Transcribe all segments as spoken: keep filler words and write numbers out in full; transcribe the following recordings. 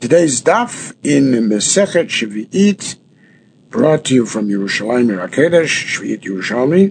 Today's daf in Mesechet Shvi'it, brought to you from Yerushalayim Rakedesh, Shvi'it Yerushalmi,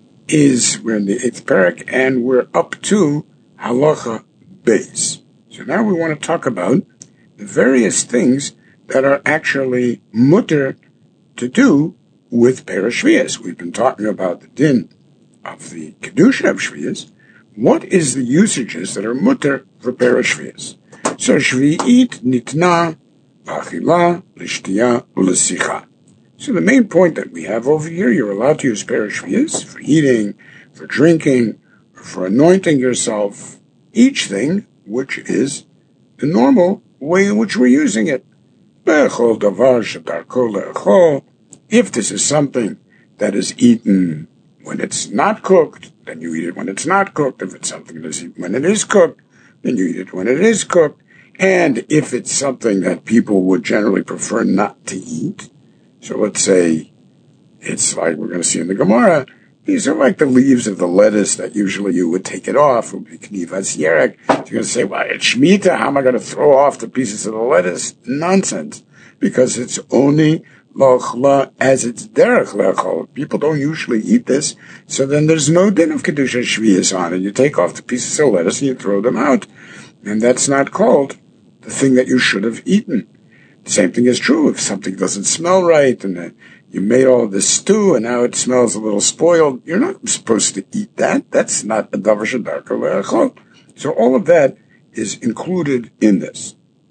is we're in the eighth parak, and we're up to Halacha Beis. So now we want to talk about the various things that are actually mutter to do with Peres Shvi'is. We've been talking about the din of the Kedusha of Shvi'is. What is the usages that are mutter for Peres Shvi'is? So Shvi'it nitna v'achila l'shtiyah u'lesicha. So the main point that we have over here, you're allowed to use Peres Shvi'is for eating, for drinking, or for anointing yourself, each thing which is the normal way in which we're using it. Be'echol davar shedarko le'echol. If this is something that is eaten when it's not cooked, then you eat it when it's not cooked. If it's something that is eaten when it is cooked, then you eat it when it is cooked. And if it's something that people would generally prefer not to eat, so let's say it's like we're going to see in the Gemara, these are like the leaves of the lettuce that usually you would take it off. It would be knivas yerek. You're going to say, well, it's Shemitah, how am I going to throw off the pieces of the lettuce? Nonsense. Because it's only lochla as it's derech lechol. People don't usually eat this, so then there's no din of Kedusha Shvi'is on it. You take off the pieces of lettuce and you throw them out. And that's not called the thing that you should have eaten. The same thing is true if something doesn't smell right and uh, you made all this stew and now it smells a little spoiled. You're not supposed to eat that. That's not a davar shedarko le'echol. So all of that is included in this.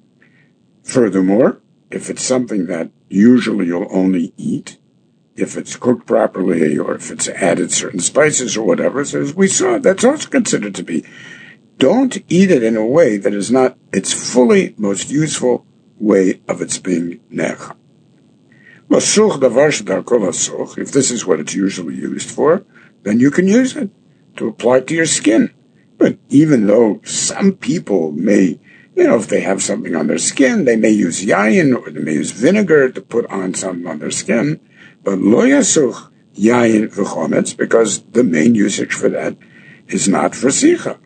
Furthermore, if it's something that usually you'll only eat, if it's cooked properly or if it's added certain spices or whatever, so as we saw, that's also considered to be. Don't eat it in a way that is not its fully most useful way of its being necha. If this is what it's usually used for, then you can use it to apply to your skin. But even though some people may, you know, if they have something on their skin, they may use yayin or they may use vinegar to put on something on their skin, but lo yasuch yayin v'chometz, because the main usage for that is not for sicha.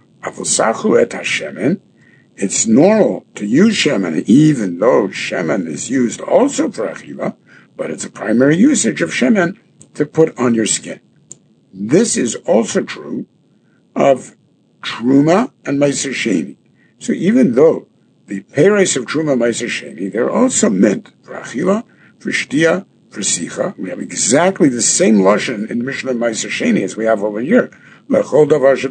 It's normal to use shemen, even though shemen is used also for achila, but it's a primary usage of shemen to put on your skin. This is also true of truma and meiser sheni. So even though the peres of truma meiser sheni, they're also meant for achila, for shtia, for sicha. We have exactly the same lashon in Mishnah meiser sheni as we have over here. But there's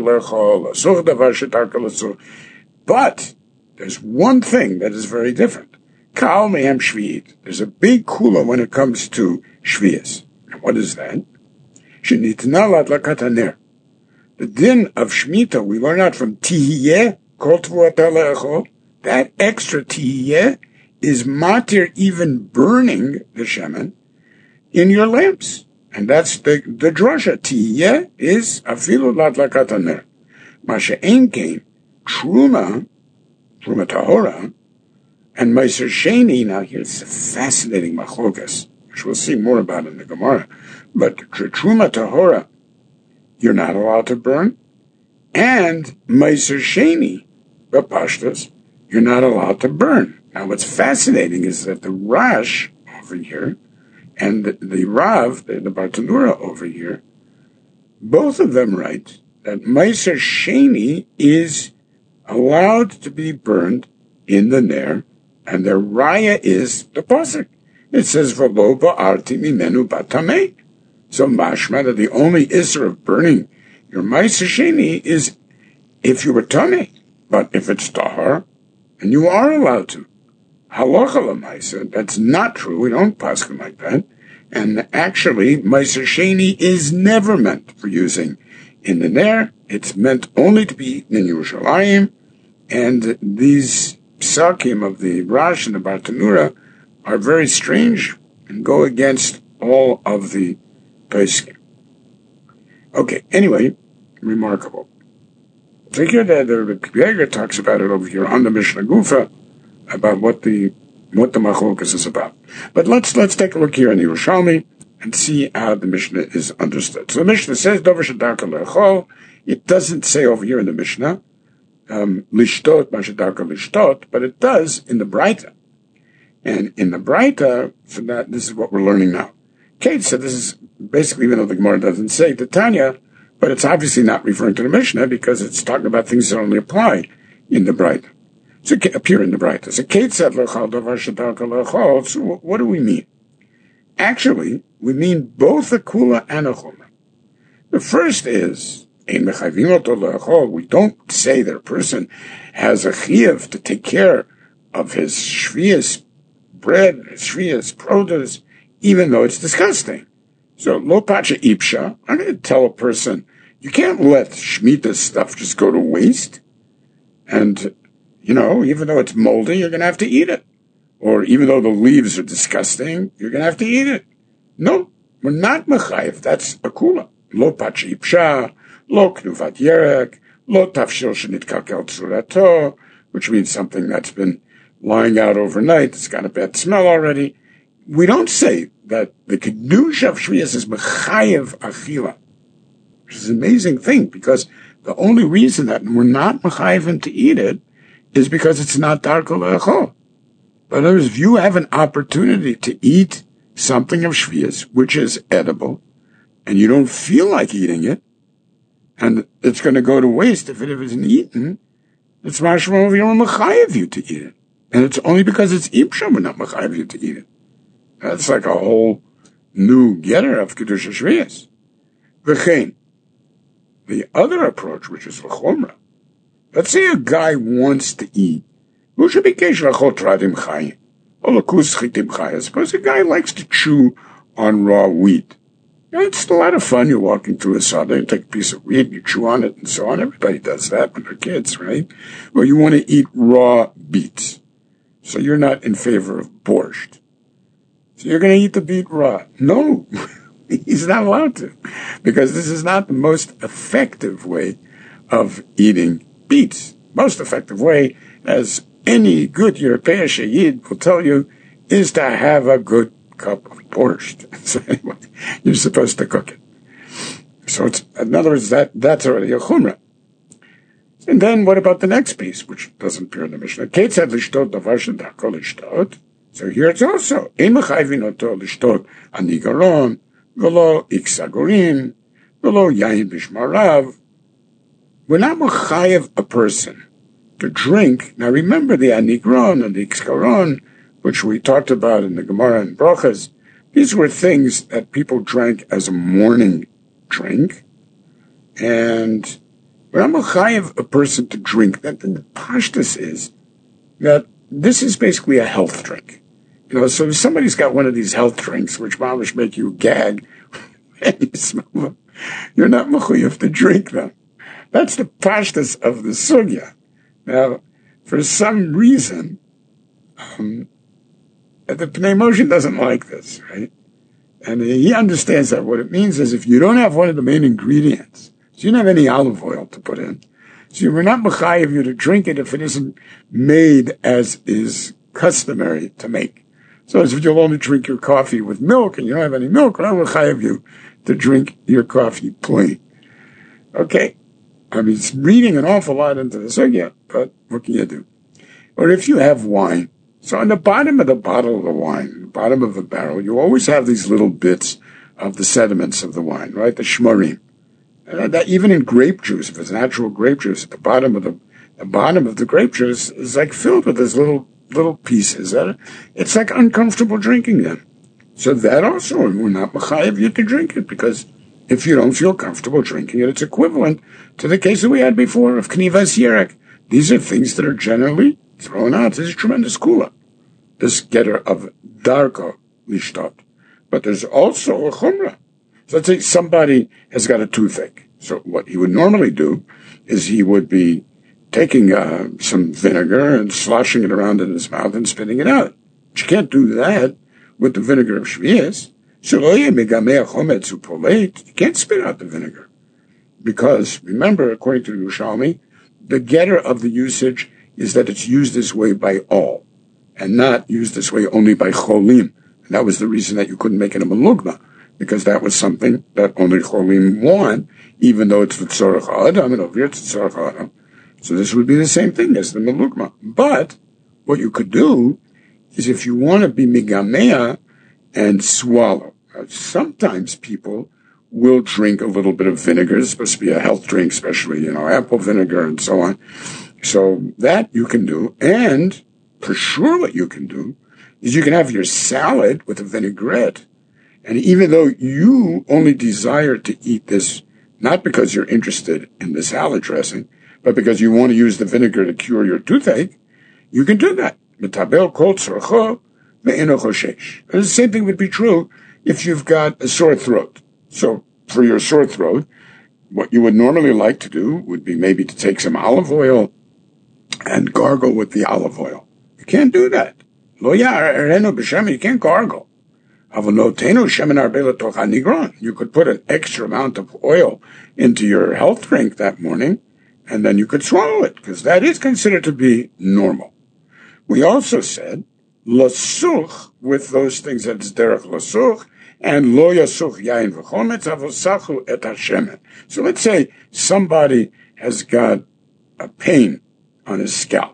one thing that is very different. Kal mehem shvi'it. There's a big kula when it comes to shvi'is. And what is that? Shenitna l'adlakat haner. The din of Shemitah we learn out from tihiyeh, kol tvuata le'echol. That extra tihiyeh is matir even burning the shemen in your lamps. And that's the, the drasha. Tihiyeh is afilu l'adlakat haner. Masha ein kein, truma, truma tahora, and meiser sheni. Now here's a fascinating machlokas, which we'll see more about in the Gemara. But truma tahora, you're not allowed to burn, and meiser sheni, b'pashtos, you're not allowed to burn. Now what's fascinating is that the Rash over here and the, the Rav, the, the Bartanura over here, both of them write that meiser sheni is allowed to be burned in the ner, and their raya is the pasuk. It says v'lo ba'arti mimenu batamei. So mashma that the only isser of burning your meiser sheni is if you were tamei, but if it's tahar, and you are allowed to. Halacha l'maisa, that's not true. We don't paskin like that. And actually, meiser sheni is never meant for using in the ner. It's meant only to be eaten in Yerushalayim. And these psakim of the Rash and the Bartanura are very strange and go against all of the poskim. Okay, anyway, remarkable. So here the, the, the Yeager talks about it over here on the Mishnah Gufa, about what the what the machlokas is about. But let's let's take a look here in the Yerushalmi and see how the Mishnah is understood. So the Mishnah says, Davar shedarko le'echol. It doesn't say over here in the Mishnah um, lishtot, mashadarka lishtot, but it does in the Braita. And in the Braita, so that this is what we're learning now. Kate said this is basically, even though the Gemara doesn't say Tanya, but it's obviously not referring to the Mishnah because it's talking about things that only apply in the Braita. So appear in the Braita. So Kate said lechal davar shadarka lechal. So what do we mean? Actually, we mean both a kula and a chumrah. The first is ein mechayvim oto lechal. We don't say that a person has a chiyuv to take care of his shvius bread, his shvius produce, even though it's disgusting. So, lo pacha ipsha, I'm going to tell a person, you can't let Shemitah stuff just go to waste. And, you know, even though it's moldy, you're going to have to eat it. Or even though the leaves are disgusting, you're going to have to eat it. No, we're not mechayev. That's a kula. Lo pacha ipsha, lo knuvat yerek, lo tafshil shenitkakel tzurato, which means something that's been lying out overnight, it's got a bad smell already. We don't say that the kedusha of shvius is mechayev achila, which is an amazing thing, because the only reason that we're not mechayev him to eat it is because it's not darko le'echol. But in other words, if you have an opportunity to eat something of shvius, which is edible, and you don't feel like eating it, and it's going to go to waste if it isn't eaten, it's mashma of your mechayev you to eat it. And it's only because it's ipsha we're not mechayev you to eat it. That's like a whole new getter of kedusha shvius. V'chein, the other approach, which is l'chomra. Let's say a guy wants to eat. Suppose a guy likes to chew on raw wheat. You know, it's a lot of fun. You're walking through a sada, you take a piece of wheat, you chew on it, and so on. Everybody does that when they're kids, right? Well, you want to eat raw beets. So you're not in favor of borscht. So you're going to eat the beet raw. No, he's not allowed to. Because this is not the most effective way of eating beets. Most effective way, as any good European Shayyid will tell you, is to have a good cup of borscht. So anyway, you're supposed to cook it. So it's, in other words, that, that's already a chumrah. And then what about the next piece, which doesn't appear in the Mishnah? Kate said lishtot davar shedarko lishtot. So here it's also ein mechayvin oto lishtot anigaron, v'lo iksagorin, v'lo yain bishmarav. We're not mechayev a person to drink. Now remember the anigron and the iksagoron, which we talked about in the Gemara and Brachas. These were things that people drank as a morning drink, and when I'm mechayev a person to drink, that the pashtus is that this is basically a health drink. You know, so if somebody's got one of these health drinks, which mamish make you gag when you smell them, you're not mechayev to drink them. That's the pashtus of the sugya. Now, for some reason, um, the Pnei Moshe doesn't like this, right? And he understands that what it means is if you don't have one of the main ingredients, so you don't have any olive oil to put in, so we're not mechayev you to drink it if it isn't made as is customary to make. So as if you'll only drink your coffee with milk and you don't have any milk, we're not mechayev you to drink your coffee plain. Okay? I mean, it's reading an awful lot into the sugya, but what can you do? Or if you have wine, so on the bottom of the bottle of the wine, the bottom of the barrel, you always have these little bits of the sediments of the wine, right? The shmarim. Uh, that even in grape juice, if it's natural grape juice, at the bottom of the, the bottom of the grape juice is like filled with these little little pieces. That it's like uncomfortable drinking them. So that also, we're not mechayev you to drink it, because if you don't feel comfortable drinking it, it's equivalent to the case that we had before of knivas yerek. These are things that are generally thrown out. This is tremendous kula, this getter of darko lishtot. But there's also a chumrah. So let's say somebody has got a toothache. So what he would normally do is he would be taking uh, some vinegar and sloshing it around in his mouth and spitting it out. But you can't do that with the vinegar of shvius. You can't spit out the vinegar. Because, remember, according to the Yerushalmi, the getter of the usage is that it's used this way by all, and not used this way only by cholim. And that was the reason that you couldn't make it a malugma, because that was something that only cholim want, even though it's the tzorach adam, and over here it's the tzorach adam. So this would be the same thing as the melugma. But what you could do is if you want to be migamea and swallow. Uh, sometimes people will drink a little bit of vinegar. It's supposed to be a health drink, especially, you know, apple vinegar and so on. So that you can do. And for sure what you can do is you can have your salad with a vinaigrette. And even though you only desire to eat this, not because you're interested in the salad dressing, but because you want to use the vinegar to cure your toothache, you can do that. The same thing would be true if you've got a sore throat. So for your sore throat, what you would normally like to do would be maybe to take some olive oil and gargle with the olive oil. You can't do that. You can't gargle. You could put an extra amount of oil into your health drink that morning, and then you could swallow it, because that is considered to be normal. We also said, lasuch, with those things that's derech lasuch, and lo yasuch yain v'chometz avosachu et hashemen. So let's say somebody has got a pain on his scalp,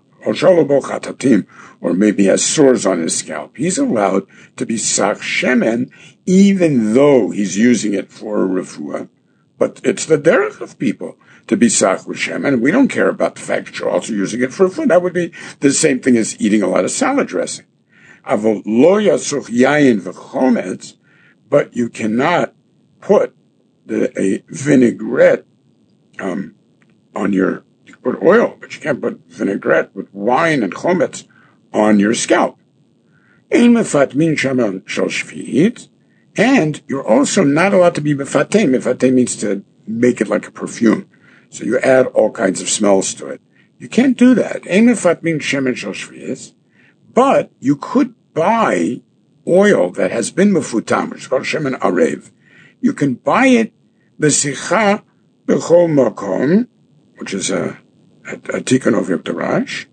or maybe has sores on his scalp. He's allowed to be sach shemen, even though he's using it for a refuah. But it's the derech of people to be sach with shemen. We don't care about the fact that you're also using it for food. That would be the same thing as eating a lot of salad dressing. Avol lo yasuch yain v'chometz, but you cannot put the, a vinaigrette um, on your, you can put oil, but you can't put vinaigrette with wine and chometz on your scalp. Ein mefatmin shaman shel shvi'it, and you're also not allowed to be mefateh. Mefateh means to make it like a perfume. So you add all kinds of smells to it. You can't do that. Ein mefatmin shemen shel shvi'it, but you could buy oil that has been mefutam, which is called shemen arev. You can buy it b'sicha b'chol makom, which is a, a, a tikkun of Yom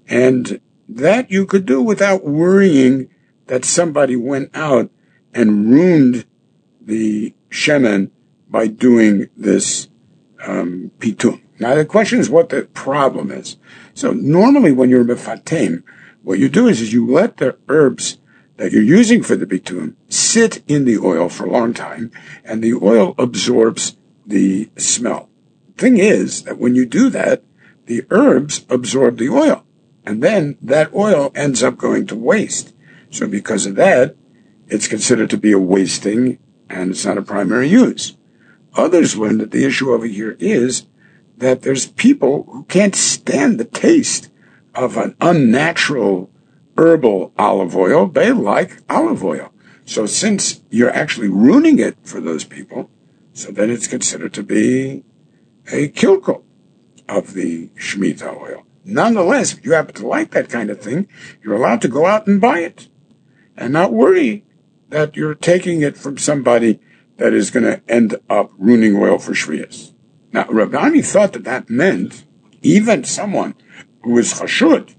and that you could do without worrying that somebody went out and ruined the shemen by doing this um, pitum. Now the question is what the problem is. So normally when you're mefatem, what you do is, is you let the herbs that you're using for the pitum sit in the oil for a long time, and the oil absorbs the smell. The thing is that when you do that, the herbs absorb the oil, and then that oil ends up going to waste. So because of that, it's considered to be a wasting, and it's not a primary use. Others learn that the issue over here is that there's people who can't stand the taste of an unnatural herbal olive oil. They like olive oil. So since you're actually ruining it for those people, so then it's considered to be a kilkel of the Shemitah oil. Nonetheless, if you happen to like that kind of thing, you're allowed to go out and buy it and not worry that you're taking it from somebody that is going to end up ruining oil for Shviyas. Now, Rav Ami thought that that meant even someone who is chashud.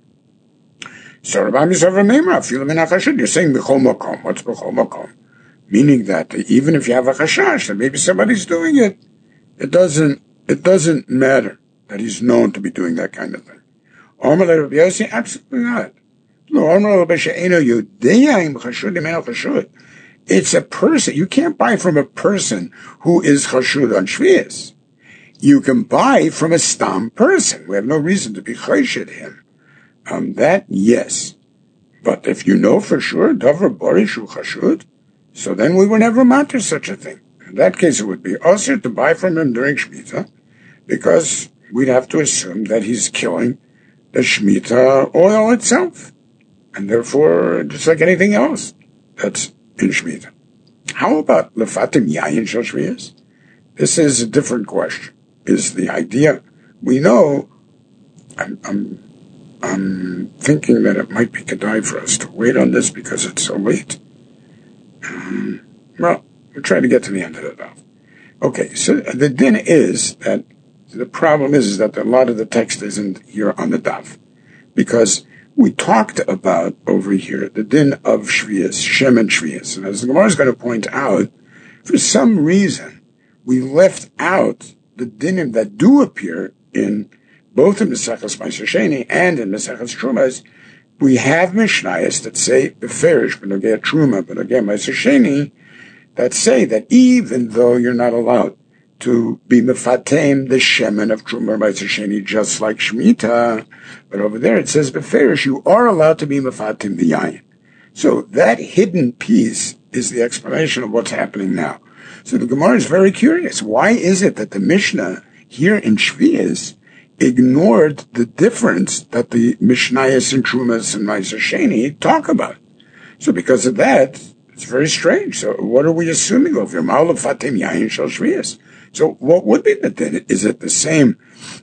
So Rav Ami said, you're saying b'chol makom. What's b'chol makom? Meaning that even if you have a chashash that maybe somebody's doing it, it doesn't, it doesn't matter that he's known to be doing that kind of thing. Absolutely not. It's a person. You can't buy from a person who is chashud on shviyas. You can buy from a stam person. We have no reason to be chayshid him. Um, that, yes. But if you know for sure, davar borishu chashud, so then we would never matter such a thing. In that case, it would be also to buy from him during Shemitah, because we'd have to assume that he's killing the Shemitah oil itself. And therefore, just like anything else that's in Shemitah. How about lefatim yayin shel shviyas? This is a different question. Is the idea, we know, I'm, I'm, I'm thinking that it might be kedai for us to wait on this because it's so late. Um, well, we'll try to get to the end of it now. Okay, so the din is that the problem is, is that a lot of the text isn't here on the daf. Because we talked about over here the din of shviyas, shem and shviyas. And as the Gemara is going to point out, for some reason, we left out the dinim that do appear in both in Maseches Meiser Sheni and in Maseches Trumas, we have Mishnayos that say, Beferish, B'nogea Truma, B'nogea Meiser Sheni, that say that even though you're not allowed to be mefatem the shemen of Truma Meiser Sheni, just like Shemitah, but over there it says, Beferish, you are allowed to be mefatem the yayin. So that hidden piece is the explanation of what's happening now. So the Gemara is very curious. Why is it that the Mishnah here in Shvias ignored the difference that the Mishnayos and Trumas and Meiser Sheni talk about? So because of that, it's very strange. So what are we assuming over here? Ma'alav Fatim Yayin Shel Shvias. So what would be the then? Is it the same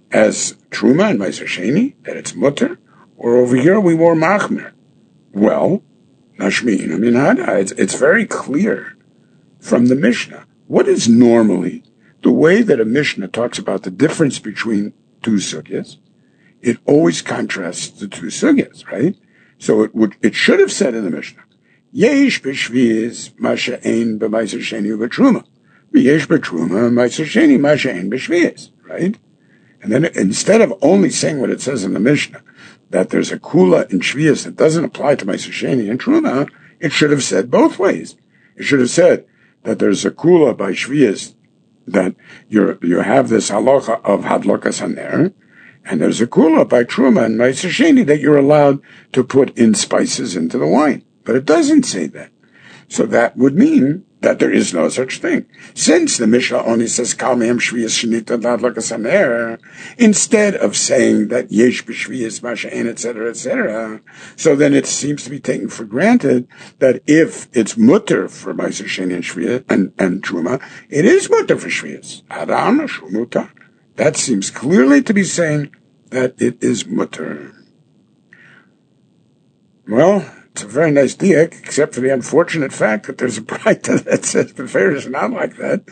as Truma and Meiser Sheni, that it's mutter? Or over here we were machmer? Well, Nashmin, I mean, it's, it's very clear from the Mishnah. What is normally the way that a Mishnah talks about the difference between two sugyas? It always contrasts the two sugyas, right? So it would, it should have said in the Mishnah, Yesh b'shviz masha ein b'meiser sheni u'b'truma. Yesh b'truma meiser sheni masha ein b'shviz, right? And then instead of only saying what it says in the Mishnah, that there's a kula in shvius that doesn't apply to meiser sheni and truma, it should have said both ways. It should have said that there's a kula by shvius that you you have this halacha of hadlokas haner, and there's a kula by truma and meiser sheni that you're allowed to put in spices into the wine. But it doesn't say that. So that would mean that there is no such thing. Since the Mishnah only says kal mehem shviyas shenita hadlokas haner, instead of saying that yesh b'shviyas masha'en, et cetera, et cetera, so then it seems to be taken for granted that if it's mutter for meiser sheni and shviyas and, and truma, it is mutter for shviyas. Haram shumuta. That seems clearly to be saying that it is mutter. Well, it's a very nice diak, except for the unfortunate fact that there's a braita that says the fair is not like that.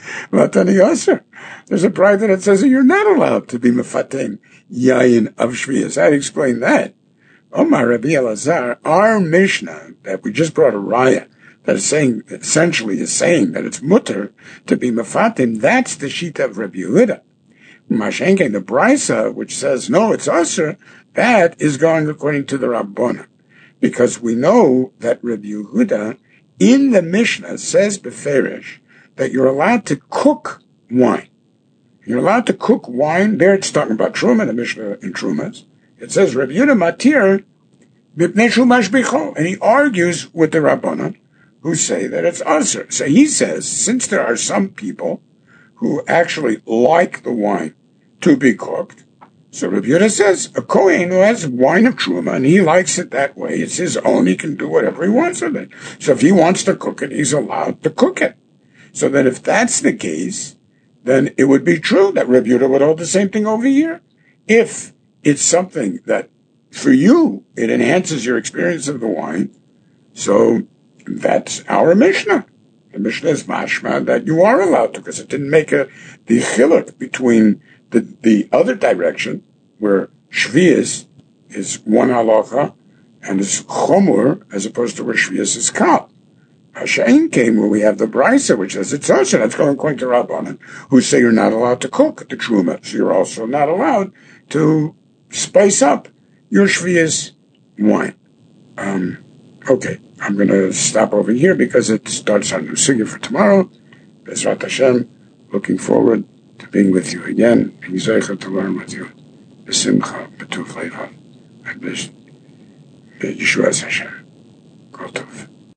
There's a braita that says that you're not allowed to be mefatem yayin of shviyas. I'd explain that. Omar Rabbi Elazar, our Mishnah that we just brought a raya that is saying, essentially is saying that it's mutter to be mefatem, that's the shita of Rabbi Yehuda. Mashenke, the brisa, which says no, it's usher, that is going according to the Rabbana. Because we know that Rabbi Yehuda in the Mishnah says beferish that you're allowed to cook wine. You're allowed to cook wine. There it's talking about Truma, the Mishnah in Trumas. It says Rabbi Yehuda matir b'pnei shumash bicho, and he argues with the Rabbanan who say that it's usher. So he says, since there are some people who actually like the wine to be cooked, so Rabbi Yehuda says, a Kohen who has wine of Truma, and he likes it that way, it's his own, he can do whatever he wants with it. So if he wants to cook it, he's allowed to cook it. So that if that's the case, then it would be true that Rabbi Yehuda would hold the same thing over here. If it's something that, for you, it enhances your experience of the wine, so that's our Mishnah. The Mishnah is mashma that you are allowed to, because it didn't make a, the chiluk between The, the other direction, where shviyas is one halacha and is chomur, as opposed to where shviyas is kal. Hashem came where we have the brisa, which says it's also, that's going according to Rabbanan, who say you're not allowed to cook the truma, so you're also not allowed to spice up your shviyas wine. Um, okay, I'm going to stop over here because it starts our new sugya for tomorrow. Bezrat Hashem, looking forward to being with you again, and Yisrael to learn with you. B'simcha, b'tuv leiva, and b'Yeshua Hashem. Kol tov.